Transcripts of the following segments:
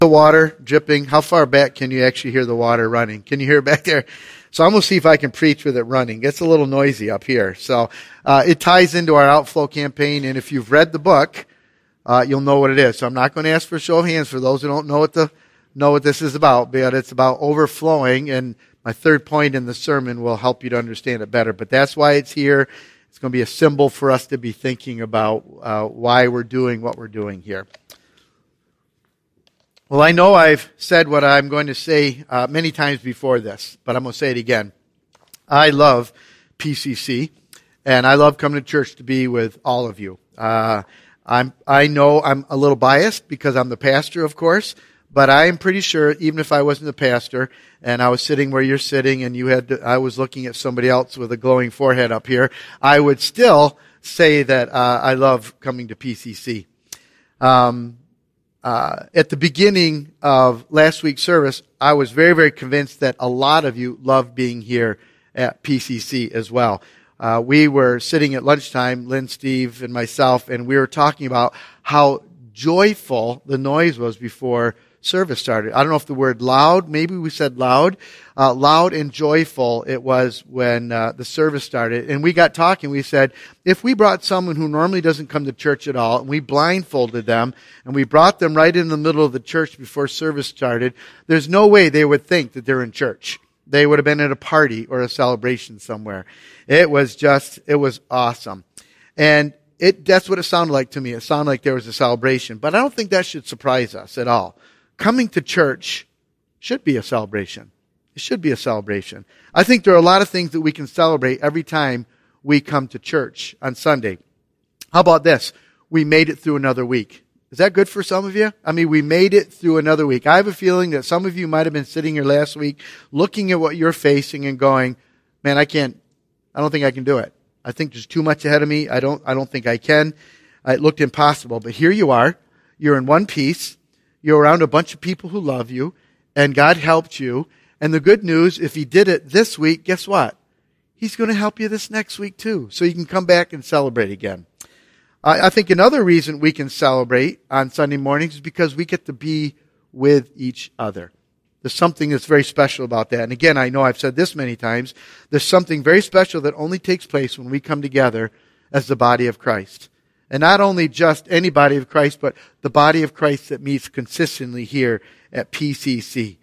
The water dripping. How far back can you actually hear the water running? Can you hear it back there? So I'm going to see if I can preach with it running. It's a little noisy up here. So it ties into our outflow campaign, and if you've read the book, you'll know what it is. So I'm not going to ask for a show of hands for those who don't know what this is about, but it's about overflowing, and my third point in the sermon will help you to understand it better. But that's why it's here. It's going to be a symbol for us to be thinking about why we're doing what we're doing here. Well, I know I've said what I'm going to say many times before this, but I'm going to say it again. I love PCC, and I love coming to church to be with all of you. I know I'm a little biased because I'm the pastor, of course, but I am pretty sure even if I wasn't the pastor and I was sitting where you're sitting and I was looking at somebody else with a glowing forehead up here, I would still say that I love coming to PCC. At the beginning of last week's service, I was very, very convinced that a lot of you love being here at PCC as well. We were sitting at lunchtime, Lynn, Steve, and myself, and we were talking about how joyful the noise was before service started. I don't know if the word loud, maybe we said loud. Loud and joyful it was when the service started. And we got talking. We said, if we brought someone who normally doesn't come to church at all, and we blindfolded them, and we brought them right in the middle of the church before service started, there's no way they would think that they're in church. They would have been at a party or a celebration somewhere. It was awesome. And that's what it sounded like to me. It sounded like there was a celebration. But I don't think that should surprise us at all. Coming to church should be a celebration. It should be a celebration. I think there are a lot of things that we can celebrate every time we come to church on Sunday. How about this? We made it through another week. Is that good for some of you? I mean, we made it through another week. I have a feeling that some of you might have been sitting here last week looking at what you're facing and going, man, I don't think I can do it. I think there's too much ahead of me. I don't think I can. It looked impossible. But here you are. You're in one piece. You're around a bunch of people who love you, and God helped you. And the good news, if He did it this week, guess what? He's going to help you this next week too, so you can come back and celebrate again. I think another reason we can celebrate on Sunday mornings is because we get to be with each other. There's something that's very special about that. And again, I know I've said this many times. There's something very special that only takes place when we come together as the body of Christ. And not only just any body of Christ, but the body of Christ that meets consistently here at PCC.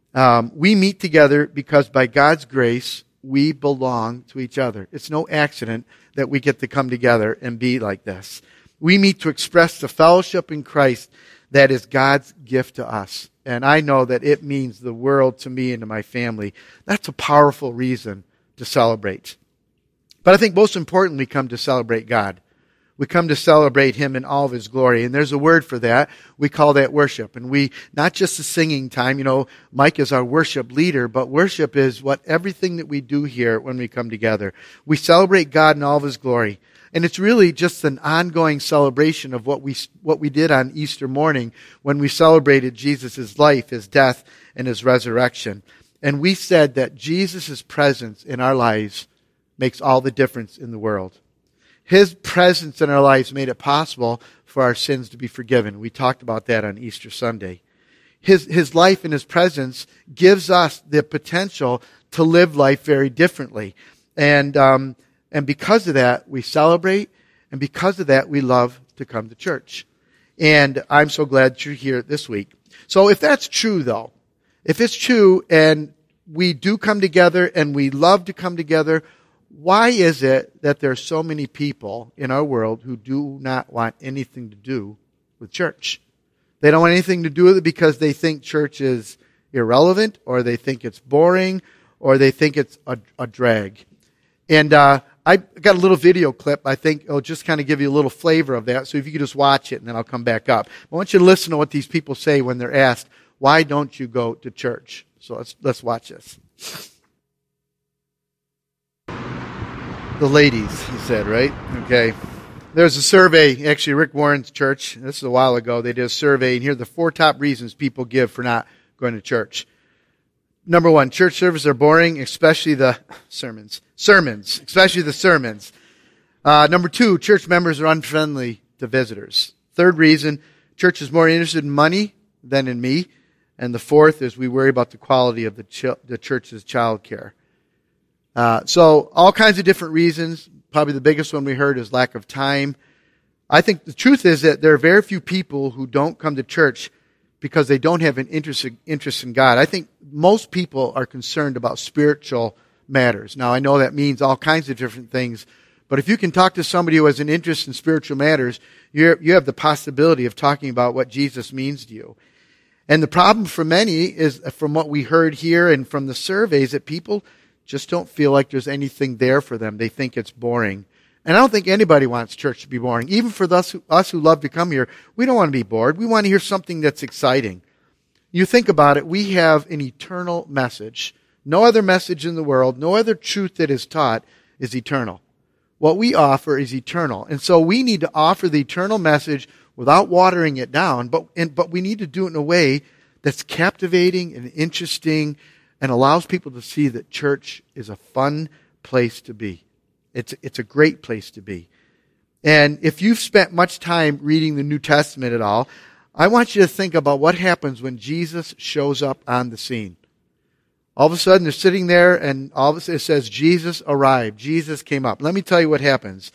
We meet together because by God's grace, we belong to each other. It's no accident that we get to come together and be like this. We meet to express the fellowship in Christ that is God's gift to us. And I know that it means the world to me and to my family. That's a powerful reason to celebrate. But I think most importantly, we come to celebrate God. We come to celebrate Him in all of His glory. And there's a word for that. We call that worship. And we, not just a singing time, Mike is our worship leader, but worship is everything that we do here when we come together. We celebrate God in all of His glory. And it's really just an ongoing celebration of what we did on Easter morning when we celebrated Jesus' life, His death, and His resurrection. And we said that Jesus' presence in our lives makes all the difference in the world. His presence in our lives made it possible for our sins to be forgiven. We talked about that on Easter Sunday. His life and His presence gives us the potential to live life very differently. And because of that, we celebrate. And because of that, we love to come to church. And I'm so glad you're here this week. So if that's true, though, if it's true and we do come together and we love to come together, why is it that there are so many people in our world who do not want anything to do with church? They don't want anything to do with it because they think church is irrelevant, or they think it's boring, or they think it's a drag. And I got a little video clip. I think it'll just kind of give you a little flavor of that. So if you could just watch it, and then I'll come back up. I want you to listen to what these people say when they're asked, why don't you go to church? So let's watch this. The ladies, he said, right? Okay. There's a survey, actually Rick Warren's church, this is a while ago, they did a survey, and here are the 4 top reasons people give for not going to church. Number 1, church services are boring, especially the sermons, especially the sermons. Number 2, church members are unfriendly to visitors. Third reason, church is more interested in money than in me. And the fourth is we worry about the quality of the church's child care. So all kinds of different reasons. Probably the biggest one we heard is lack of time. I think the truth is that there are very few people who don't come to church because they don't have an interest in God. I think most people are concerned about spiritual matters. Now, I know that means all kinds of different things, but if you can talk to somebody who has an interest in spiritual matters, you have the possibility of talking about what Jesus means to you. And the problem for many is, from what we heard here and from the surveys, that people just don't feel like there's anything there for them. They think it's boring. And I don't think anybody wants church to be boring. Even for us who love to come here, we don't want to be bored. We want to hear something that's exciting. You think about it, we have an eternal message. No other message in the world, no other truth that is taught is eternal. What we offer is eternal. And so we need to offer the eternal message without watering it down, but we need to do it in a way that's captivating and interesting and allows people to see that church is a fun place to be. It's a great place to be. And if you've spent much time reading the New Testament at all, I want you to think about what happens when Jesus shows up on the scene. All of a sudden, they're sitting there, and all of a sudden it says, Jesus arrived. Jesus came up. Let me tell you what happens.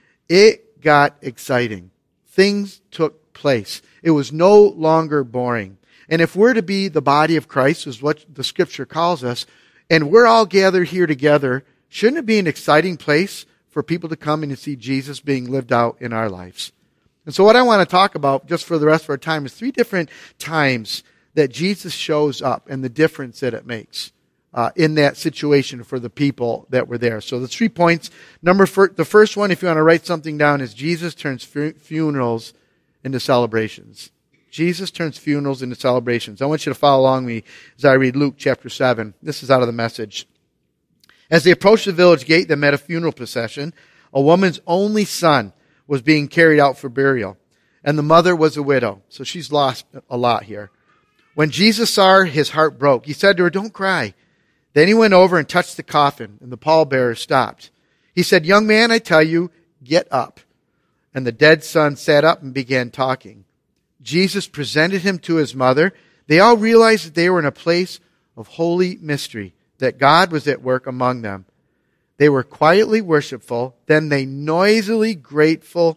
It got exciting. Things took place. It was no longer boring. And if we're to be the body of Christ, is what the Scripture calls us, and we're all gathered here together, shouldn't it be an exciting place for people to come and to see Jesus being lived out in our lives? And so what I want to talk about, just for the rest of our time, is 3 different times that Jesus shows up and the difference that it makes in that situation for the people that were there. So the 3 points. The first one, if you want to write something down, is Jesus turns funerals into celebrations. Jesus turns funerals into celebrations. I want you to follow along with me as I read Luke chapter 7. This is out of the Message. As they approached the village gate, they met a funeral procession. A woman's only son was being carried out for burial, and the mother was a widow. So she's lost a lot here. When Jesus saw her, his heart broke. He said to her, "Don't cry." Then he went over and touched the coffin, and the pallbearer stopped. He said, "Young man, I tell you, get up." And the dead son sat up and began talking. Jesus presented him to his mother. They all realized that they were in a place of holy mystery, that God was at work among them. They were quietly worshipful, then noisily grateful,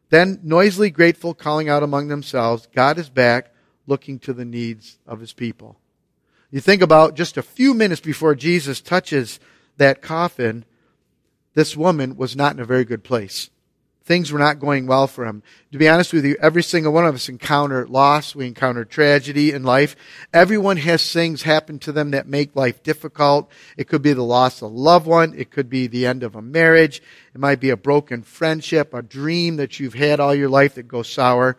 calling out among themselves, "God is back, looking to the needs of his people." You think about just a few minutes before Jesus touches that coffin, this woman was not in a very good place. Things were not going well for him. To be honest with you, every single one of us encounter loss. We encounter tragedy in life. Everyone has things happen to them that make life difficult. It could be the loss of a loved one. It could be the end of a marriage. It might be a broken friendship, a dream that you've had all your life that goes sour.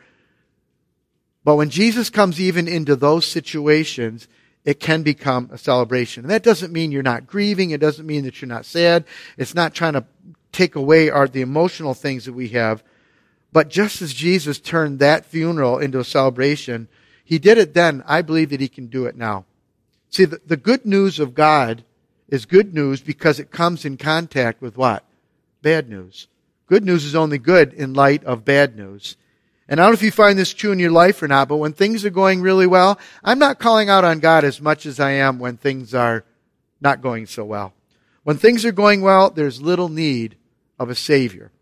But when Jesus comes even into those situations, it can become a celebration. And that doesn't mean you're not grieving. It doesn't mean that you're not sad. It's not trying to take away the emotional things that we have. But just as Jesus turned that funeral into a celebration, he did it then. I believe that he can do it now. See, the good news of God is good news because it comes in contact with what? Bad news. Good news is only good in light of bad news. And I don't know if you find this true in your life or not, but when things are going really well, I'm not calling out on God as much as I am when things are not going so well. When things are going well, there's little need of a Savior.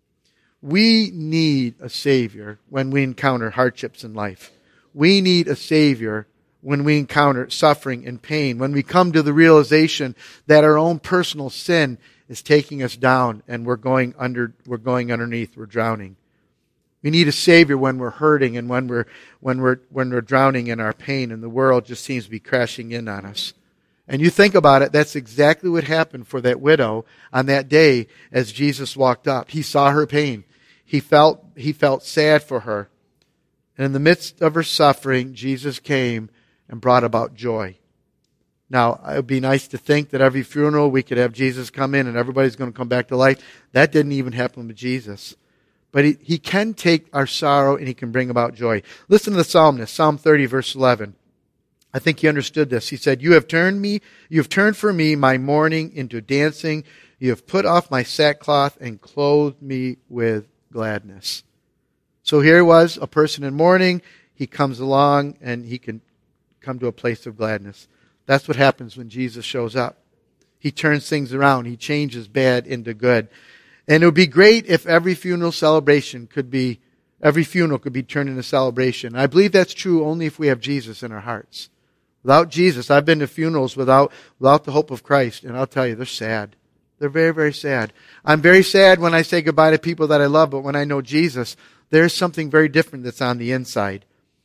We need a Savior when we encounter hardships in life. We need a Savior when we encounter suffering and pain, when we come to the realization that our own personal sin is taking us down and we're going underneath, we're drowning. We need a Savior when we're hurting and when we're drowning in our pain and the world just seems to be crashing in on us. And you think about it, that's exactly what happened for that widow on that day as Jesus walked up. He saw her pain. He felt sad for her. And in the midst of her suffering, Jesus came and brought about joy. Now, it would be nice to think that every funeral we could have Jesus come in and everybody's going to come back to life. That didn't even happen with Jesus. But he can take our sorrow and he can bring about joy. Listen to the psalmist, Psalm 30, verse 11. I think he understood this. He said, you have turned for me my mourning into dancing. You have put off my sackcloth and clothed me with gladness. So here was a person in mourning. he comes along and he can come to a place of gladness. That's what happens when Jesus shows up. He turns things around. He changes bad into good. And it would be great if every funeral could be turned into celebration. I believe that's true only if we have Jesus in our hearts. Without Jesus, I've been to funerals without the hope of Christ, and I'll tell you, they're sad. They're very, very sad. I'm very sad when I say goodbye to people that I love, but when I know Jesus, there's something very different that's on the inside.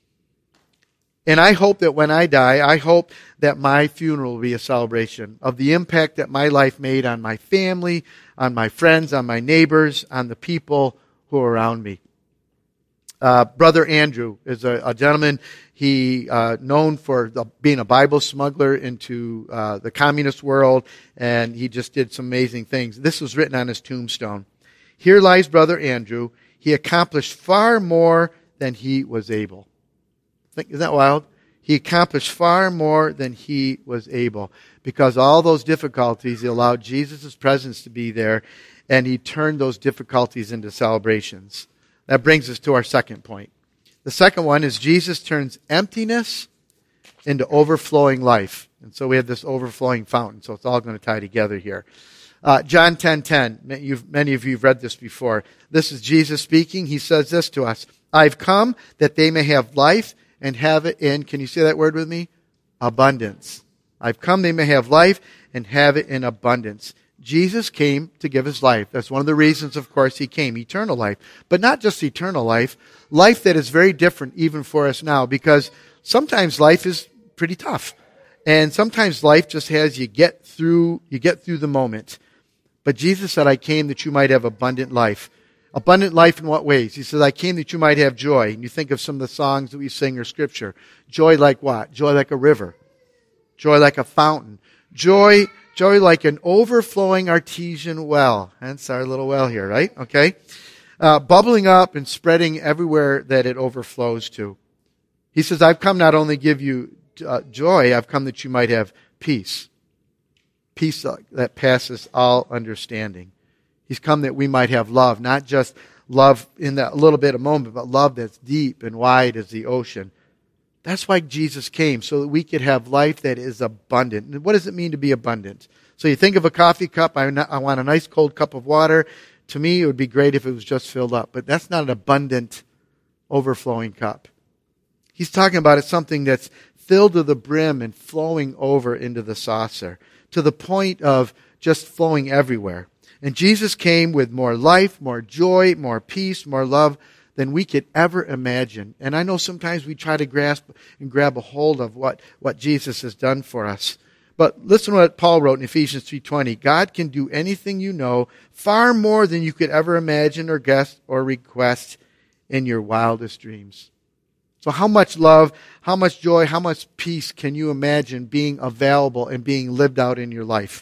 And I hope that when I die, I hope that my funeral will be a celebration of the impact that my life made on my family, on my friends, on my neighbors, on the people who are around me. Brother Andrew is a gentleman. He known for being a Bible smuggler into the communist world, and he just did some amazing things. This was written on his tombstone. Here lies Brother Andrew. He accomplished far more than he was able. Isn't that wild? He accomplished far more than he was able. Because all those difficulties, he allowed Jesus' presence to be there, and he turned those difficulties into celebrations. That brings us to our second point. The second one is Jesus turns emptiness into overflowing life. And so we have this overflowing fountain. So it's all going to tie together here. John 10:10. Many of you have read this before. This is Jesus speaking. He says this to us. I've come that they may have life and have it in, can you say that word with me? Abundance. I've come they may have life and have it in abundance. Jesus came to give his life. That's one of the reasons, of course, he came. Eternal life. But not just eternal life. Life that is very different even for us now. Because sometimes life is pretty tough. And sometimes life just has you get through the moment. But Jesus said, I came that you might have abundant life. Abundant life in what ways? He says, I came that you might have joy. And you think of some of the songs that we sing or scripture. Joy like what? Joy like a river. Joy like a fountain. Joy like an overflowing artesian well. Hence our little well here, right? Okay. Bubbling up and spreading everywhere that it overflows to. He says, I've come not only to give you joy, I've come that you might have peace. Peace that passes all understanding. He's come that we might have love, not just love in that little bit of moment, but love that's deep and wide as the ocean. That's why Jesus came, so that we could have life that is abundant. And what does it mean to be abundant? So you think of a coffee cup, I want a nice cold cup of water. To me, it would be great if it was just filled up. But that's not an abundant, overflowing cup. He's talking about something that's filled to the brim and flowing over into the saucer, to the point of just flowing everywhere. And Jesus came with more life, more joy, more peace, more love than we could ever imagine. And I know sometimes we try to grasp and grab a hold of what Jesus has done for us. But listen to what Paul wrote in Ephesians 3:20. God can do anything you know, far more than you could ever imagine or guess or request in your wildest dreams. So how much love, how much joy, how much peace can you imagine being available and being lived out in your life?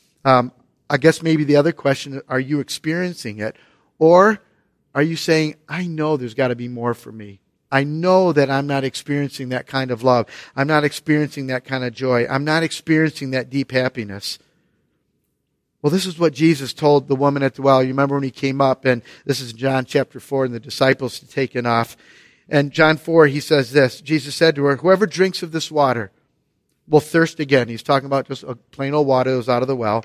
I guess maybe the other question, are you experiencing it? Or are you saying, I know there's got to be more for me. I know that I'm not experiencing that kind of love. I'm not experiencing that kind of joy. I'm not experiencing that deep happiness. Well, this is what Jesus told the woman at the well. You remember when he came up, and this is John chapter 4, and the disciples had taken off. And John 4, he says this. Jesus said to her, whoever drinks of this water will thirst again. He's talking about just a plain old water that was out of the well.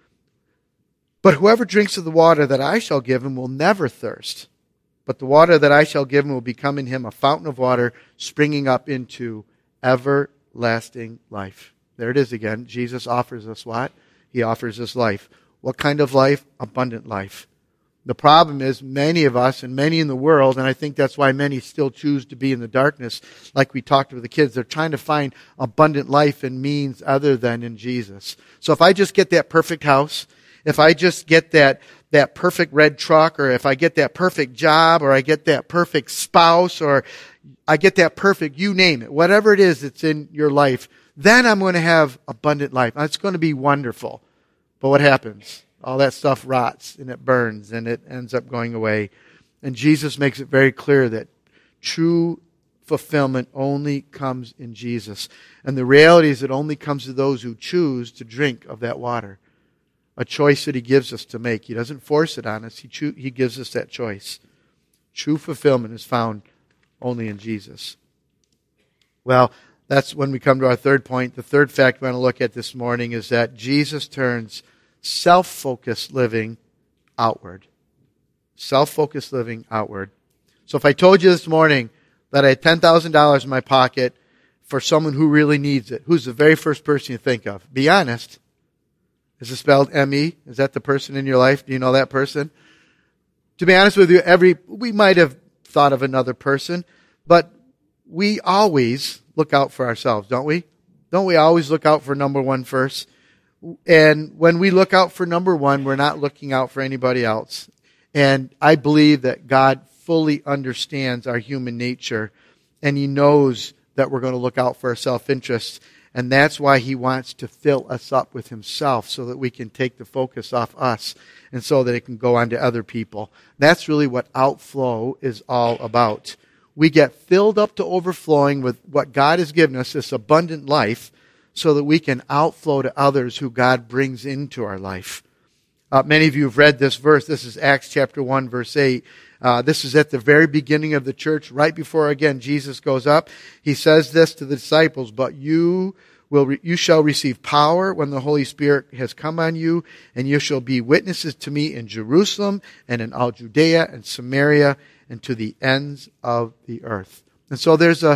But whoever drinks of the water that I shall give him will never thirst. But the water that I shall give him will become in him a fountain of water springing up into everlasting life. There it is again. Jesus offers us what? He offers us life. What kind of life? Abundant life. The problem is many of us and many in the world, and I think that's why many still choose to be in the darkness, like we talked with the kids, they're trying to find abundant life in means other than in Jesus. So if I just get that perfect house, if I just get that perfect red truck, or if I get that perfect job, or I get that perfect spouse, or I get that perfect, you name it, whatever it is that's in your life, then I'm going to have abundant life. It's going to be wonderful. But what happens? All that stuff rots and it burns and it ends up going away. And Jesus makes it very clear that true fulfillment only comes in Jesus. And the reality is it only comes to those who choose to drink of that water. A choice that he gives us to make. He doesn't force it on us. He gives us that choice. True fulfillment is found only in Jesus. Well, that's when we come to our third point. The third fact we want to look at this morning is that Jesus turns self-focused living outward. Self-focused living outward. So if I told you this morning that I had $10,000 in my pocket for someone who really needs it, who's the very first person you think of? Be honest. Is it spelled M-E? Is that the person in your life? Do you know that person? To be honest with you, we might have thought of another person, but we always look out for ourselves, don't we? Don't we always look out for number one first? And when we look out for number one, we're not looking out for anybody else. And I believe that God fully understands our human nature, and He knows that we're going to look out for our self-interests. And that's why He wants to fill us up with Himself so that we can take the focus off us and so that it can go on to other people. That's really what outflow is all about. We get filled up to overflowing with what God has given us, this abundant life, so that we can outflow to others who God brings into our life. Many of you have read this verse. This is Acts chapter 1, verse 8. This is at the very beginning of the church, right before, again, Jesus goes up. He says this to the disciples, "But you shall receive power when the Holy Spirit has come on you, and you shall be witnesses to me in Jerusalem and in all Judea and Samaria and to the ends of the earth." And so there's a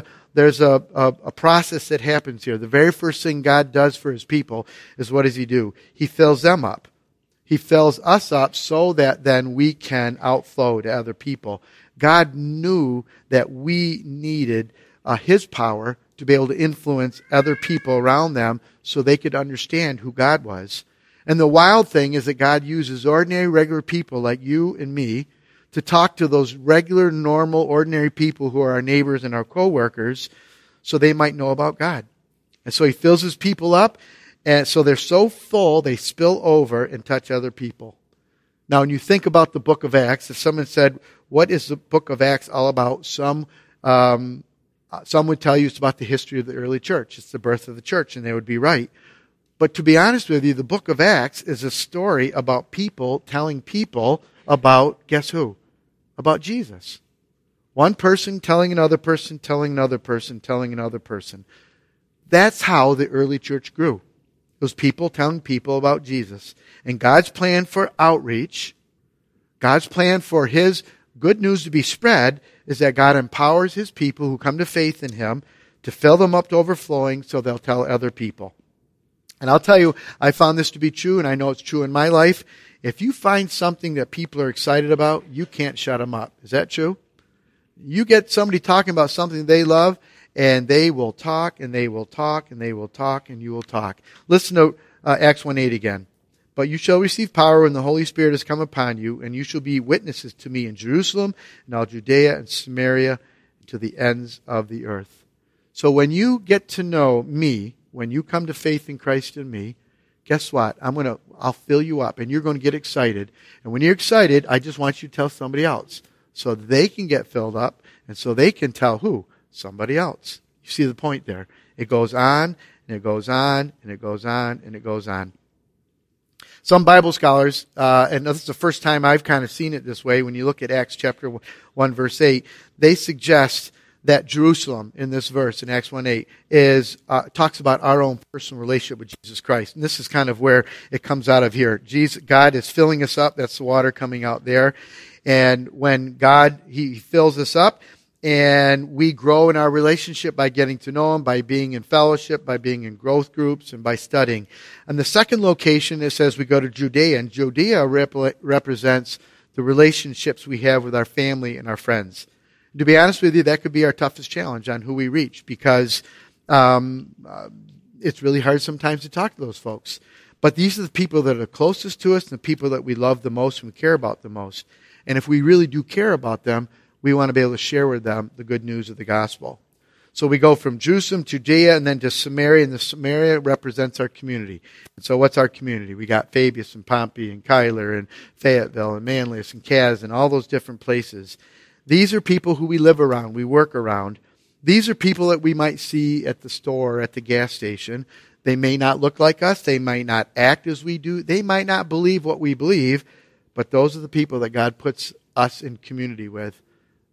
process that happens here. The very first thing God does for His people is, what does He do? He fills them up. He fills us up so that then we can outflow to other people. God knew that we needed His power to be able to influence other people around them so they could understand who God was. And the wild thing is that God uses ordinary, regular people like you and me to talk to those regular, normal, ordinary people who are our neighbors and our co-workers so they might know about God. And so He fills His people up, and so they're so full they spill over and touch other people. Now, when you think about the book of Acts, if someone said, "What is the book of Acts all about?" Some would tell you it's about the history of the early church. It's the birth of the church, and they would be right. But to be honest with you, the book of Acts is a story about people telling people about, guess who? About Jesus. One person telling another person, telling another person, telling another person. That's how the early church grew. It was people telling people about Jesus. And God's plan for outreach, God's plan for His good news to be spread, is that God empowers His people who come to faith in Him to fill them up to overflowing so they'll tell other people. And I'll tell you, I found this to be true, and I know it's true in my life. If you find something that people are excited about, you can't shut them up. Is that true? You get somebody talking about something they love, and they will talk, and they will talk, and they will talk, and you will talk. Listen to Acts 1:8 again. "But you shall receive power when the Holy Spirit has come upon you, and you shall be witnesses to me in Jerusalem, and all Judea and Samaria, and to the ends of the earth." So when you get to know me, when you come to faith in Christ in me, guess what? I'll fill you up, and you're going to get excited. And when you're excited, I just want you to tell somebody else so they can get filled up, and so they can tell who? Somebody else. You see the point there. It goes on, and it goes on, and it goes on, and it goes on. Some Bible scholars, and this is the first time I've kind of seen it this way, when you look at Acts chapter 1, verse 8, they suggest that Jerusalem in this verse, in Acts 1:8, talks about our own personal relationship with Jesus Christ. And this is kind of where it comes out of here. God is filling us up. That's the water coming out there. And when God, He fills us up, and we grow in our relationship by getting to know Him, by being in fellowship, by being in growth groups, and by studying. And the second location, it says we go to Judea, and Judea represents the relationships we have with our family and our friends. To be honest with you, that could be our toughest challenge on who we reach, because it's really hard sometimes to talk to those folks. But these are the people that are closest to us, and the people that we love the most and we care about the most. And if we really do care about them, we want to be able to share with them the good news of the gospel. So we go from Jerusalem to Judea and then to Samaria, and the Samaria represents our community. And so what's our community? We got Fabius and Pompey and Cuyler and Fayetteville and Manlius and Kaz and all those different places. These are people who we live around, we work around. These are people that we might see at the store or at the gas station. They may not look like us. They might not act as we do. They might not believe what we believe. But those are the people that God puts us in community with.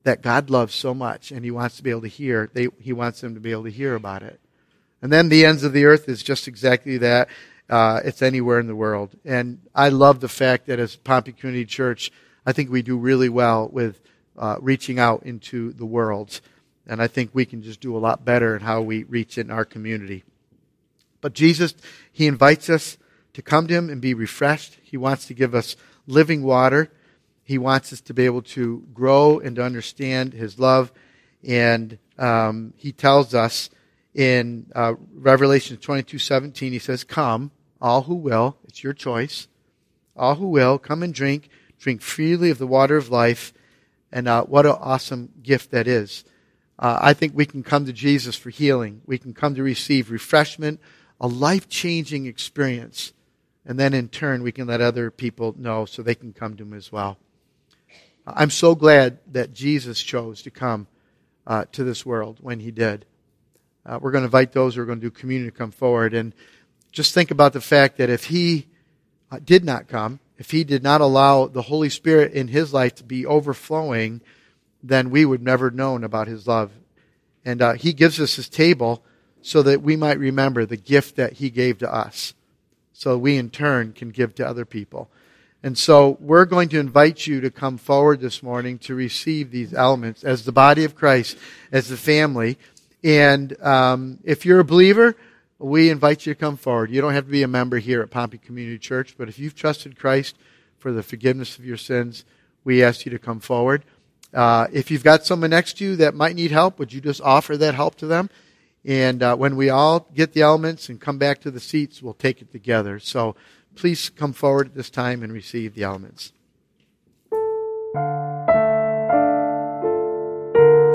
that God loves so much, and He wants to be able to hear. He wants them to be able to hear about it. And then the ends of the earth is just exactly that. It's anywhere in the world. And I love the fact that as Pompey Community Church, I think we do really well with reaching out into the world. And I think we can just do a lot better in how we reach in our community. But Jesus, He invites us to come to Him and be refreshed. He wants to give us living water. He wants us to be able to grow and to understand His love. And He tells us in Revelation 22:17, He says, "Come, all who will," it's your choice, "all who will, come and drink freely of the water of life." And what an awesome gift that is. I think we can come to Jesus for healing. We can come to receive refreshment, a life-changing experience. And then in turn, we can let other people know so they can come to Him as well. I'm so glad that Jesus chose to come to this world when He did. We're going to invite those who are going to do communion to come forward. And just think about the fact that if He did not come, if He did not allow the Holy Spirit in His life to be overflowing, then we would never have known about His love. And He gives us His table so that we might remember the gift that He gave to us, so we in turn can give to other people. And so we're going to invite you to come forward this morning to receive these elements as the body of Christ, as the family. And if you're a believer, we invite you to come forward. You don't have to be a member here at Pompey Community Church, but if you've trusted Christ for the forgiveness of your sins, we ask you to come forward. If you've got someone next to you that might need help, would you just offer that help to them? And when we all get the elements and come back to the seats, we'll take it together. So please come forward at this time and receive the elements.